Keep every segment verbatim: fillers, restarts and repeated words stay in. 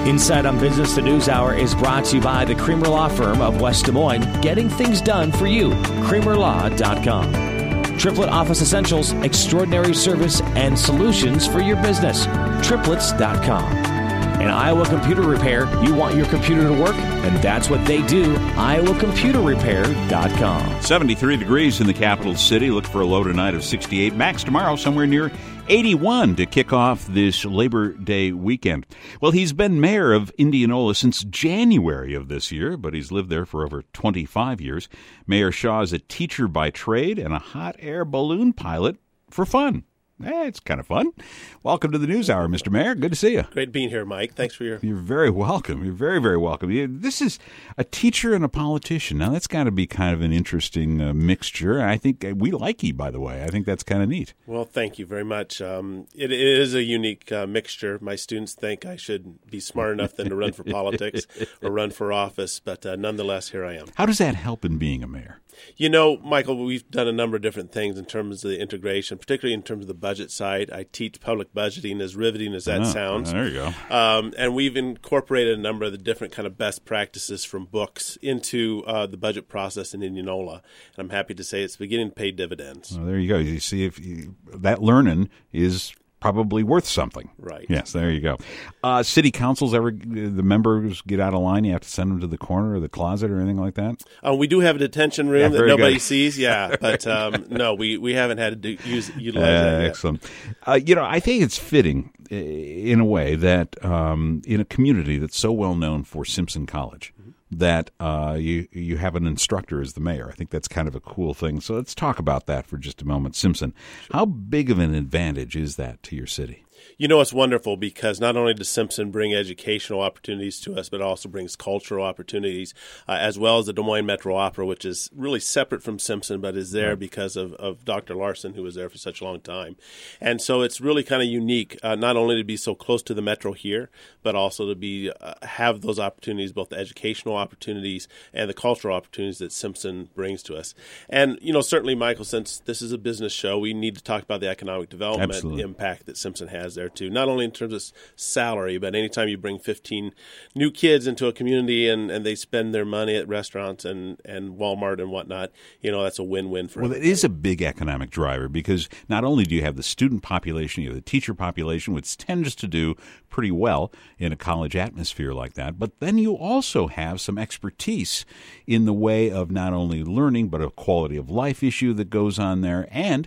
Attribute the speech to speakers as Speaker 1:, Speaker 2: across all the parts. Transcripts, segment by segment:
Speaker 1: Inside on Business, the News Hour is brought to you by the Creamer Law Firm of West Des Moines, getting things done for you. creamer law dot com. Triplet Office Essentials, extraordinary service and solutions for your business. triplets dot com. And Iowa Computer Repair, you want your computer to work, and that's what they do. iowa computer repair dot com.
Speaker 2: seventy-three degrees in the capital city. Look for a low tonight of sixty-eight. Max tomorrow somewhere near eighty-one to kick off this Labor Day weekend. Well, he's been mayor of Indianola since January of this year, but he's lived there for over twenty-five years. Mayor Shaw is a teacher by trade and a hot air balloon pilot for fun. Eh, it's kind of fun. Welcome to the News Hour, Mister Mayor. Good to see you.
Speaker 3: Great being here, Mike. Thanks for your...
Speaker 2: You're very welcome. You're very, very welcome. This is a teacher and a politician. Now, that's got to be kind of an interesting uh, mixture. I think we like you, by the way. I think that's kind of neat.
Speaker 3: Well, thank you very much. Um, it, it is a unique uh, mixture. My students think I should be smart enough then to run for politics or run for office, but uh, nonetheless, here I am.
Speaker 2: How does that help in being a mayor?
Speaker 3: You know, Michael, we've done a number of different things in terms of the integration, particularly in terms of the budget side. I teach public budgeting, as riveting as that
Speaker 2: oh,
Speaker 3: sounds.
Speaker 2: There you go.
Speaker 3: Um, and we've incorporated a number of the different kind of best practices from books into uh, the budget process in Indianola. And I'm happy to say it's beginning to pay dividends.
Speaker 2: Well, there you go. You see, if you, that learning is probably worth something.
Speaker 3: Right.
Speaker 2: Yes, there you go. Uh, city councils, ever the members get out of line, you have to send them to the corner or the closet or anything like that?
Speaker 3: Uh, we do have a detention room
Speaker 2: yeah,
Speaker 3: that nobody
Speaker 2: good.
Speaker 3: sees, yeah. But um, no, we, we haven't had to do, use utilize
Speaker 2: uh,
Speaker 3: that yet.
Speaker 2: Excellent. Uh, you know, I think it's fitting uh, in a way that um, in a community that's so well known for Simpson College, mm-hmm. that uh, you you have an instructor as the mayor. I think that's kind of a cool thing. So let's talk about that for just a moment. Simpson, sure. How big of an advantage is that to your city?
Speaker 3: You know, it's wonderful because not only does Simpson bring educational opportunities to us, but it also brings cultural opportunities, uh, as well as the Des Moines Metro Opera, which is really separate from Simpson, but is there right. because of, of Doctor Larson, who was there for such a long time. And so it's really kind of unique, uh, not only to be so close to the Metro here, but also to be uh, have those opportunities, both the educational opportunities and the cultural opportunities that Simpson brings to us. And, you know, certainly, Michael, since this is a business show, we need to talk about the economic development
Speaker 2: Absolutely.
Speaker 3: impact that Simpson has there too, not only in terms of salary, but anytime you bring fifteen new kids into a community and, and they spend their money at restaurants and, and Walmart and whatnot, you know, that's a win-win for
Speaker 2: Well,
Speaker 3: everybody.
Speaker 2: It is a big economic driver because not only do you have the student population, you have the teacher population, which tends to do pretty well in a college atmosphere like that, but then you also have some expertise in the way of not only learning, but a quality of life issue that goes on there, and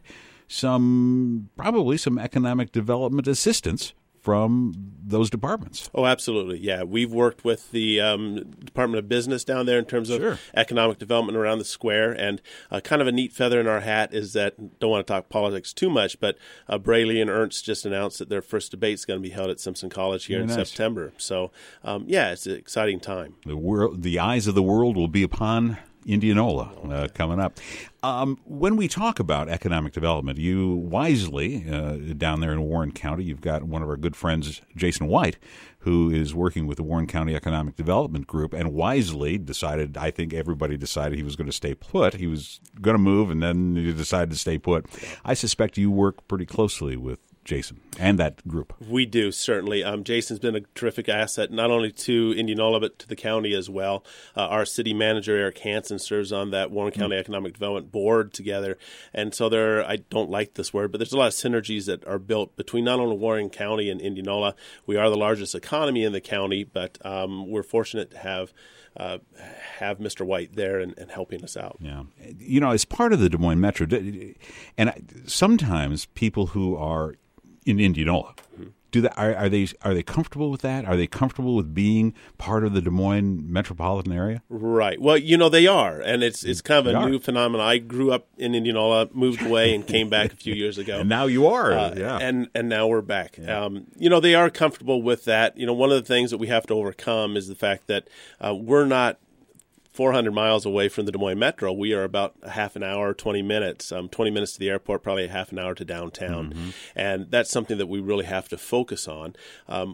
Speaker 2: some probably some economic development assistance from those departments.
Speaker 3: Oh, absolutely. Yeah. We've worked with the um, Department of Business down there in terms of
Speaker 2: sure.
Speaker 3: economic development around the square. And uh, kind of a neat feather in our hat is that, don't want to talk politics too much, but uh, Braley and Ernst just announced that their first debate is going to be held at Simpson College here
Speaker 2: Very
Speaker 3: in
Speaker 2: nice.
Speaker 3: September. So, um, yeah, it's an exciting time.
Speaker 2: The world, the eyes of the world will be upon Indianola uh, coming up. Um, when we talk about economic development, you wisely, uh, down there in Warren County, you've got one of our good friends, Jason White, who is working with the Warren County Economic Development Group, and wisely decided, I think everybody decided he was going to stay put. He was going to move, and then he decided to stay put. I suspect you work pretty closely with Jason and that group.
Speaker 3: We do, certainly. Um, Jason's been a terrific asset, not only to Indianola, but to the county as well. Uh, our city manager, Eric Hansen, serves on that Warren County mm. Economic Development Board together. And so there, I don't like this word, but there's a lot of synergies that are built between not only Warren County and Indianola. We are the largest economy in the county, but um, we're fortunate to have Uh, have Mister White there and, and helping us out.
Speaker 2: Yeah. You know, as part of the Des Moines Metro, and sometimes people who are in Indianola, mm-hmm. do that, are, are they are they comfortable with that? Are they comfortable with being part of the Des Moines metropolitan area?
Speaker 3: Right. Well, you know, they are, and it's it's kind of
Speaker 2: they
Speaker 3: a
Speaker 2: are.
Speaker 3: new phenomenon. I grew up in Indianola, moved away, and came back a few years ago.
Speaker 2: And now you are.
Speaker 3: Uh,
Speaker 2: yeah.
Speaker 3: And and now we're back.
Speaker 2: Yeah.
Speaker 3: Um, you know, they are comfortable with that. You know, one of the things that we have to overcome is the fact that uh, we're not four hundred miles away from the Des Moines Metro. We are about a half an hour, twenty minutes, um, twenty minutes to the airport, probably a half an hour to downtown. Mm-hmm. And that's something that we really have to focus on. Um,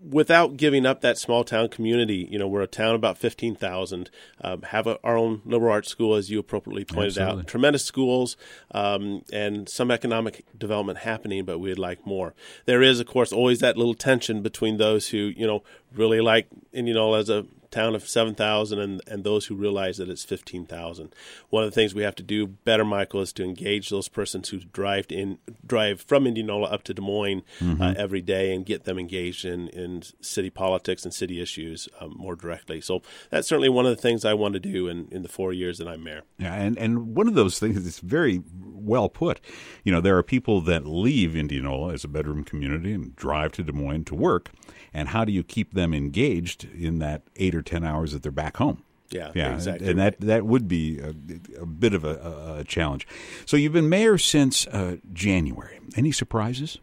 Speaker 3: without giving up that small town community. You know, we're a town about fifteen thousand, um, have a, our own liberal arts school, as you appropriately pointed
Speaker 2: Absolutely.
Speaker 3: out. Tremendous schools um, and some economic development happening, but we'd like more. There is, of course, always that little tension between those who, you know, really like Indianola as a town of seven thousand and, and those who realize that it's fifteen thousand. One of the things we have to do better, Michael, is to engage those persons who drive in drive from Indianola up to Des Moines mm-hmm. uh, every day and get them engaged in, in city politics and city issues um, more directly. So that's certainly one of the things I want to do in, in the four years that I'm mayor.
Speaker 2: Yeah, and, and one of those things is very well put. You know, there are people that leave Indianola as a bedroom community and drive to Des Moines to work. And how do you keep them engaged in that eight or ten hours that they're back home?
Speaker 3: Yeah,
Speaker 2: yeah,
Speaker 3: exactly.
Speaker 2: And that, that would be a, a bit of a, a challenge. So you've been mayor since uh, January. Any surprises?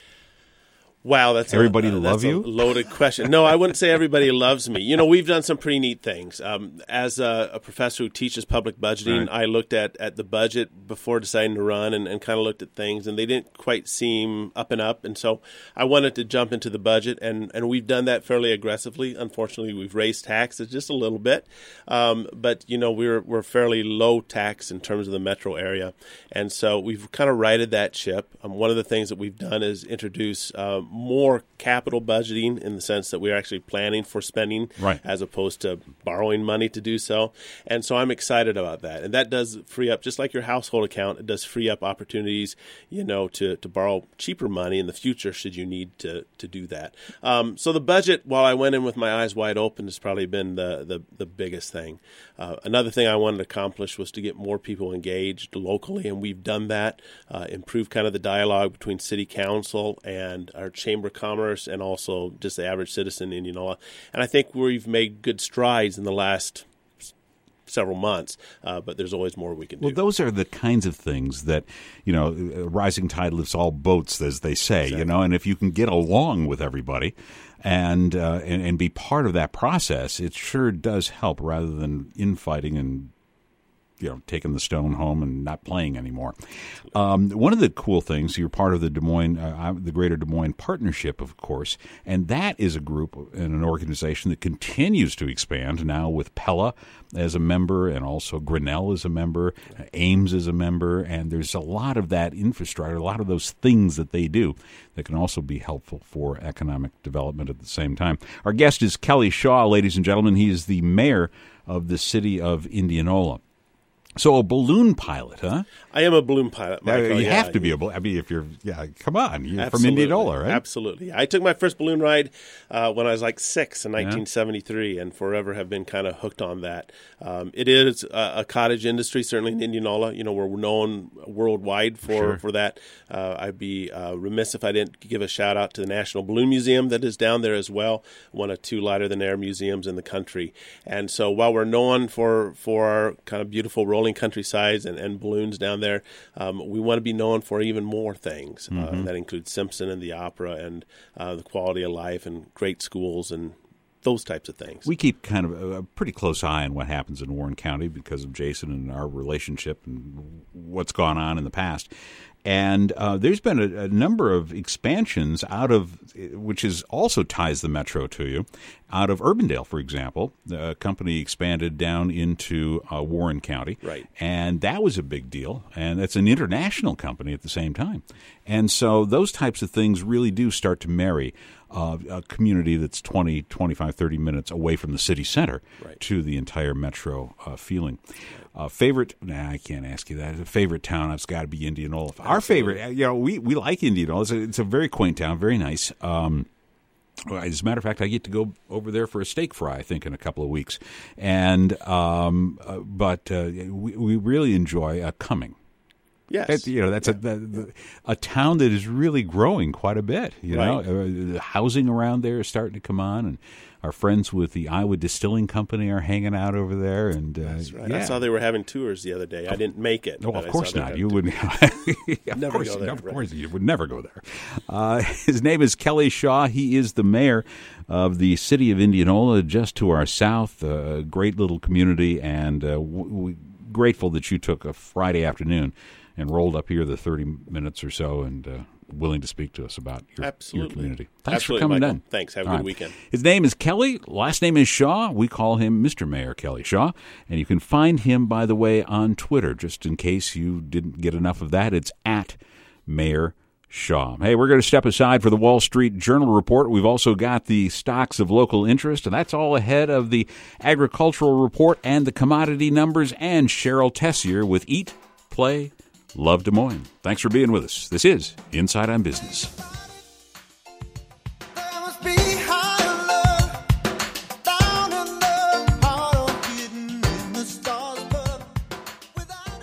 Speaker 3: Wow, that's
Speaker 2: everybody
Speaker 3: a, uh,
Speaker 2: love
Speaker 3: that's
Speaker 2: you?
Speaker 3: A loaded question. No, I wouldn't say everybody loves me. You know, we've done some pretty neat things. Um, as a, a professor who teaches public budgeting, right. I looked at, at the budget before deciding to run and, and kind of looked at things, and they didn't quite seem up and up. And so I wanted to jump into the budget, and, and we've done that fairly aggressively. Unfortunately, we've raised taxes just a little bit, um, but you know we're we're fairly low tax in terms of the metro area, and so we've kind of righted that ship. Um, one of the things that we've done is introduce um, more capital budgeting in the sense that we're actually planning for spending
Speaker 2: right.
Speaker 3: as opposed to borrowing money to do so. And so I'm excited about that. And that does free up, just like your household account, it does free up opportunities, you know, to, to borrow cheaper money in the future should you need to, to do that. Um, so the budget, while I went in with my eyes wide open, has probably been the, the, the biggest thing. Uh, another thing I wanted to accomplish was to get more people engaged locally, and we've done that, uh, improve kind of the dialogue between city council and our chamber of commerce and also just the average citizen in Indianola. And I think we've made good strides in the last several months, uh, but there's always more we can do.
Speaker 2: Well, those are the kinds of things that, you know, a rising tide lifts all boats, as they say, exactly. you know, and if you can get along with everybody and, uh, and and be part of that process, it sure does help rather than infighting and, you know, taking the stone home and not playing anymore. Um, one of the cool things, you're part of the Des Moines, uh, the Greater Des Moines Partnership, of course, and that is a group and an organization that continues to expand now with Pella as a member and also Grinnell as a member, Ames as a member, and there's a lot of that infrastructure, a lot of those things that they do that can also be helpful for economic development at the same time. Our guest is Kelly Shaw, ladies and gentlemen. He is the mayor of the city of Indianola. So a balloon pilot, huh?
Speaker 3: I am a balloon pilot, Michael.
Speaker 2: Uh, you
Speaker 3: yeah.
Speaker 2: have to be a balloon. I mean, if you're, yeah, come on. You're
Speaker 3: Absolutely.
Speaker 2: from Indianola, right?
Speaker 3: Absolutely. I took my first balloon ride uh, when I was like six in nineteen seventy-three yeah. and forever have been kind of hooked on that. Um, it is a, a cottage industry, certainly in Indianola. You know, we're known worldwide for,
Speaker 2: sure.
Speaker 3: for that. Uh, I'd be uh, remiss if I didn't give a shout out to the National Balloon Museum that is down there as well, one of two lighter-than-air museums in the country. And so while we're known for, for our kind of beautiful rolling countrysides and, and balloons down there, um, we want to be known for even more things. Mm-hmm. Uh, that includes Simpson and the opera and uh, the quality of life and great schools and those types of things.
Speaker 2: We keep kind of a, a pretty close eye on what happens in Warren County because of Jason and our relationship and what's gone on in the past. And uh, there's been a, a number of expansions out of, which is also ties the metro to you, out of Urbandale, for example. The company expanded down into uh, Warren County.
Speaker 3: Right.
Speaker 2: And that was a big deal. And it's an international company at the same time. And so those types of things really do start to marry uh, a community that's twenty, twenty-five, thirty minutes away from the city center
Speaker 3: right.
Speaker 2: to the entire metro uh, feeling. Uh, favorite? Nah, I can't ask you that. A favorite town? It's got to be Indianola. Absolutely. Our favorite, you know, we, we like Indianola. It's a, it's a very quaint town, very nice. Um, as a matter of fact, I get to go over there for a steak fry, I think, in a couple of weeks. And um, uh, but uh, we, we really enjoy uh, Cumming.
Speaker 3: Yes,
Speaker 2: it, you know that's yeah. a the, a town that is really growing quite a bit. You
Speaker 3: right.
Speaker 2: know, uh, the housing around there is starting to come on, and our friends with the Iowa Distilling Company are hanging out over there. And uh,
Speaker 3: that's right.
Speaker 2: Yeah.
Speaker 3: I saw they were having tours the other day. I didn't make it.
Speaker 2: No, of
Speaker 3: I
Speaker 2: course not. You
Speaker 3: tours.
Speaker 2: wouldn't. of
Speaker 3: never
Speaker 2: course,
Speaker 3: go there.
Speaker 2: Of
Speaker 3: right.
Speaker 2: course, you would never go there. Uh, his name is Kelly Shaw. He is the mayor of the city of Indianola, just to our south. A great little community, and uh, we grateful that you took a Friday afternoon and rolled up here the thirty minutes or so and uh, willing to speak to us about your,
Speaker 3: Absolutely.
Speaker 2: your community. Thanks
Speaker 3: Absolutely,
Speaker 2: for coming
Speaker 3: Michael.
Speaker 2: in.
Speaker 3: Thanks. Have a
Speaker 2: All
Speaker 3: good
Speaker 2: right.
Speaker 3: weekend.
Speaker 2: His name is Kelly. Last name is Shaw. We call him Mister Mayor Kelly Shaw. And you can find him, by the way, on Twitter, just in case you didn't get enough of that. It's at Mayor Shaw. Hey, we're going to step aside for the Wall Street Journal report. We've also got the stocks of local interest, and that's all ahead of the agricultural report and the commodity numbers, and Cheryl Tessier with Eat, Play, Love Des Moines. Thanks for being with us. This is Inside on Business.